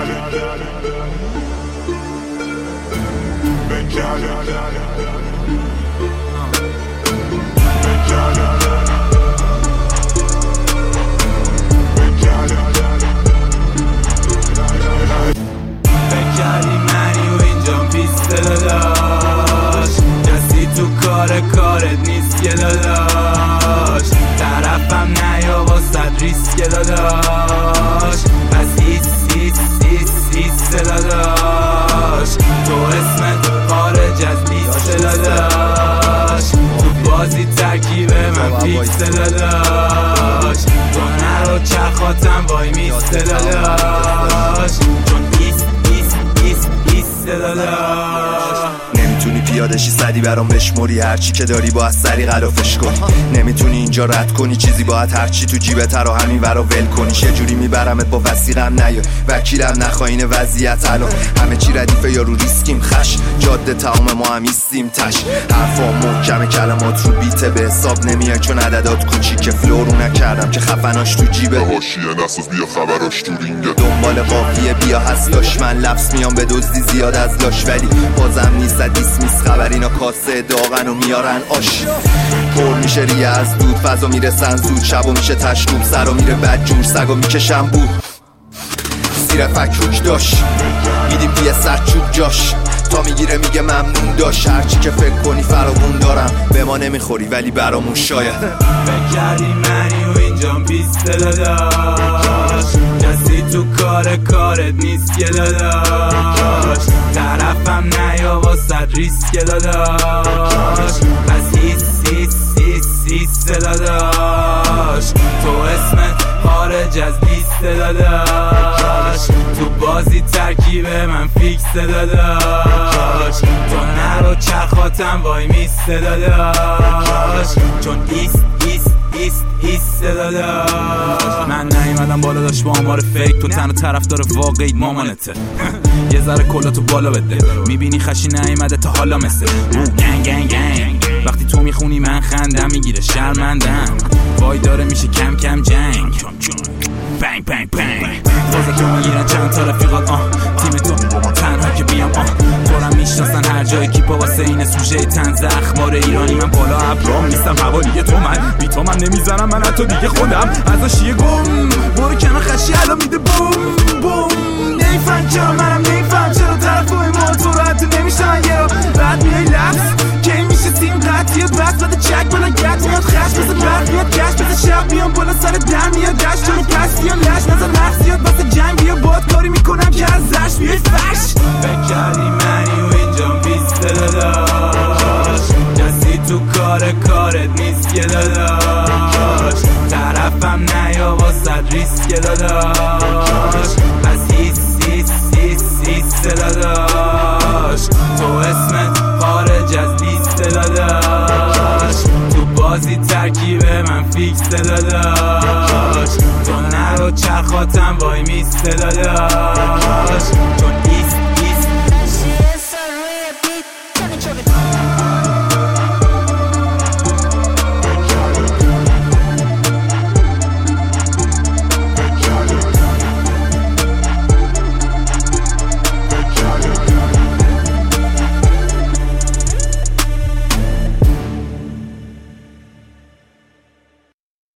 بکردی منی و اینجا پیسته داداش، کسی تو کارت نیست که داداش، طرفم نیا واسد ریسک داداش، پس ایست داداش، تو اسمت خارج از لیست داداش، تو بازی ترکیب من فیکس داداش، تو نرو چرخاتم وای میسته داداش، چون ایست داداش. نمیتونی پیادشی صدی برام بشموری، هرچی که داری باید سری غلافش کنی، نمیتونی اینجا رد کنی چیزی باید هرچی تو جیبت رو همین ورا ول کنی، چه جوری میبرمت با وثیقم نیا وکیلم نخواین وضعیت الان همه چی ردیفه یا رو ریسکیم خش جاده تمام ما هم ایستیم تش، حرفا محکمه کلمات رو بیته به حساب نمیای چون عددات کوچیکه، فلورو نکردم که خفناش تو جیبه حاشیه نساز بیا خبراش تو رینگه، دنبال قافیه بیا هستاش، من لفظ میام به دزدی زیاد از لاش ولی بازم نیست دیس خبر اینا کاسه داغن و میارن آش، پر میشه ریه از دود فضا میرسن زود، شبا میشه تشروب سرا میره بد جور سگا میکشم بود زیر فکروک داشت میدیم بیه سرچوب جاش تا میگیره میگه ممنون داشت، هرچی که فکر کنی فراغون دارم به ما نمیخوری ولی برامون شاید بکردی منی و اینجا پیسته داداش، کسی تو کارت نیست که داداش، طرفم نیا واسد ریسک داداش، پس ایست داداش، تو اسمت خارج از لیست داداش، تو بازی ترکیب من فیکس داداش، تو نرو چرخاتم وای میسته داداش، چون ایست داداش. من نیومدم بالا داشت با آمار فیک، تو تنها طرفدار واقعی مامانته یه ذره کلاتو بالا بده، میبینی خشی نیومده تا حالا مثل گنگ وقتی تو میخونی من خندم میگیره شرمندم، وای داره میشه کم کم جنگ بنگ بنگ بنگ، بازه تو میگیرن چند تا رفیقات تیم تو تنها که بیام تورم میشناسن هر جای کیپا واسه این سوژه تن زخمار ایرانی، من بالا ابرام نیستم حوالیه تو من بی تو من نمیزنم من حتی دیگه خودم ازاشیه گم برو کنار خشی الان میده بوم بوم، نیفهم چرا منم نیفهم چرا طرفای ما تو رو حتی نمیشن یه رو بعد میای لفظ کی میشه تیم قطعیه بس بده چک بالا گت میاد خش بزه برد میاد گشت بزه شب میام بالا سر در میاد گشت چون پس یا لش نظر نفسیات واسه جنگ بیا باد کاری میکنم که از زشت بیای فرش بکردی منی و اینجا پیسته داداش، کسی تو کارت نیست که داداش، طرفم نیا واسد ریسک داداش، پس ایست داداش، تو اسمت خارج از لیست داداش، تو بازی ترکیب من فیکس داداش، تو نرو چرخاتم وای میسته داداش،